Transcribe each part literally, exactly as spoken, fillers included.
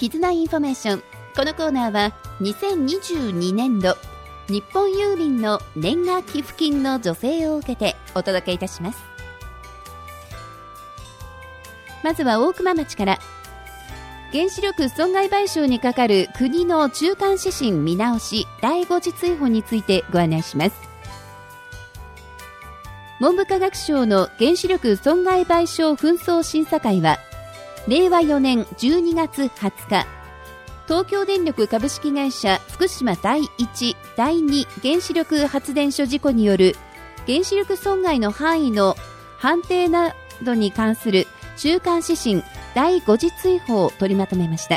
絆インフォメーション。このコーナーはにせんにじゅうにねんど日本郵便の年賀寄付金の助成を受けてお届けいたします。まずは大熊町から。原子力損害賠償にかかる国の中間指針見直しだいご次追放についてご案内します。文部科学省の原子力損害賠償紛争審査会はれいわよねんじゅうにがつはつか、東京電力株式会社福島だいいち、だいに原子力発電所事故による原子力損害の範囲の判定などに関する中間指針だいご次追放を取りまとめました。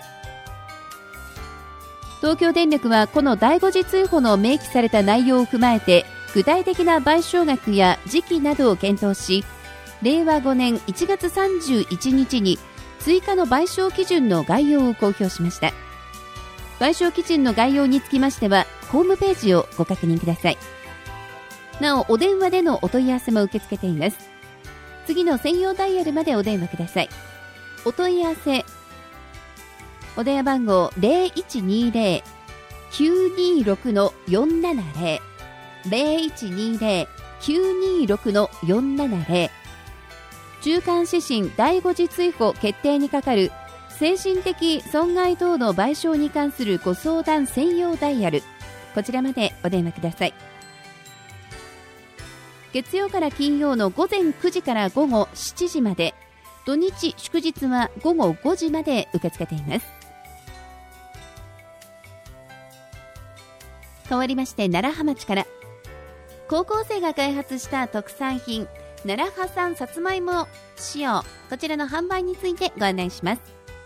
東京電力はこのだいご次追放の明記された内容を踏まえて具体的な賠償額や時期などを検討し、れいわごねんいちがつさんじゅういちにちに追加の賠償基準の概要を公表しました。賠償基準の概要につきましてはホームページをご確認ください。なお、お電話でのお問い合わせも受け付けています。次の専用ダイヤルまでお電話ください。お問い合わせお電話番号 ゼロいちにゼロ きゅうにろく よんななゼロ ゼロいちにゼロ きゅうにろく よんななゼロ。中間指針だいご次追放決定にかかる精神的損害等の賠償に関するご相談専用ダイヤル、こちらまでお電話ください。月曜から金曜のごぜんくじから午後しちじまで、土日祝日は午後ごじまで受け付けています。変わりまして楢葉町から。高校生が開発した特産品楢葉産さつまいも使用、こちらの販売についてご案内します。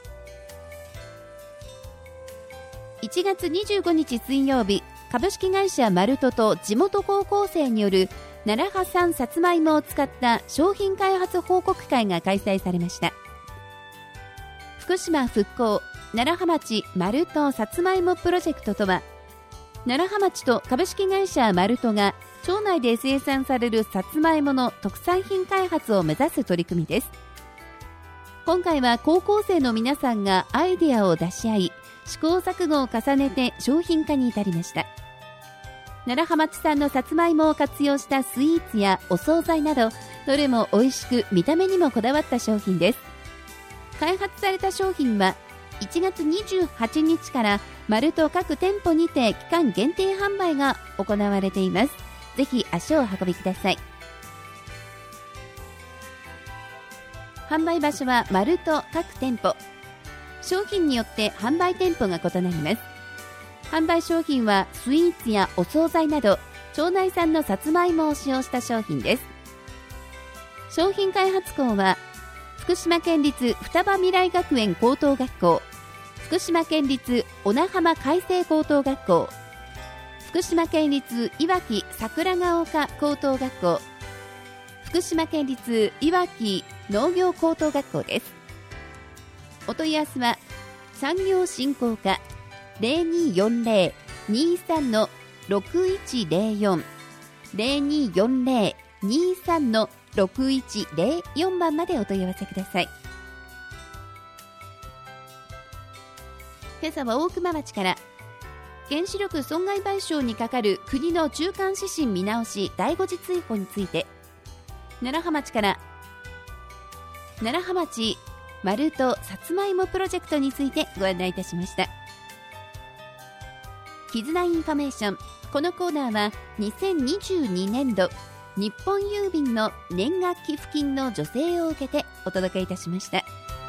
いちがつにじゅうごにち水曜日、株式会社マルトと地元高校生による楢葉産さつまいもを使った商品開発報告会が開催されました。福島復興楢葉町マルトさつまいもプロジェクトとは、楢葉町と株式会社マルトが町内で生産されるさつまいもの特産品開発を目指す取り組みです。今回は高校生の皆さんがアイデアを出し合い、試行錯誤を重ねて商品化に至りました。楢葉町産のさつまいもを活用したスイーツやお惣菜など、どれも美味しく見た目にもこだわった商品です。開発された商品はいちがつにじゅうはちにちからマルト各店舗にて期間限定販売が行われています。ぜひ足をお運びください。販売場所はマルト各店舗。商品によって販売店舗が異なります。販売商品はスイーツやお惣菜など町内産のさつまいもを使用した商品です。商品開発校は福島県立双葉未来学園高等学校、福島県立小名浜海星高等学校、福島県立いわき桜ヶ丘高等学校、福島県立いわき農業高等学校です。お問い合わせは産業振興課 ゼロにーよんゼロ にーさん ろくいちゼロよん ゼロにーよんゼロ にーさん ろくいちゼロよん 番までお問い合わせください。今朝は大熊町から。原子力損害賠償にかかる国の中間指針見直しだいご次追放について、楢葉町から。楢葉町マルトさつまいもプロジェクトについてご案内いたしました。絆インフォメーション。このコーナーはにせんにじゅうにねんど日本郵便の年賀寄付金の助成を受けてお届けいたしました。